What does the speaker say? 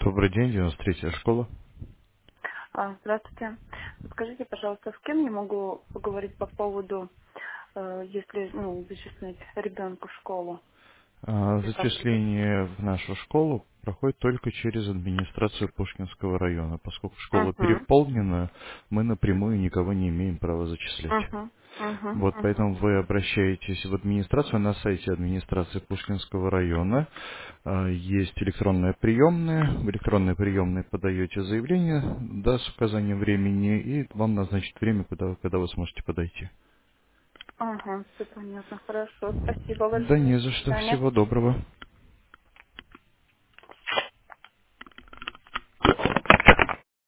Добрый день, 93-я школа. Здравствуйте. Скажите, пожалуйста, с кем я могу поговорить по поводу, если, зачислить ребенка в школу? И как это? Зачисление в нашу школу проходит только через администрацию Пушкинского района. Поскольку школа Угу, переполнена, мы напрямую никого не имеем права зачислять. угу, угу, Вот угу. поэтому вы обращаетесь в администрацию на сайте администрации Пушкинского района. Есть электронная приемная. В электронной приемной подаете заявление, да, с указанием времени, и вам назначат время, когда вы сможете подойти. Ага, все понятно. Хорошо. Спасибо Да большое. не До за что. свидания. Всего доброго.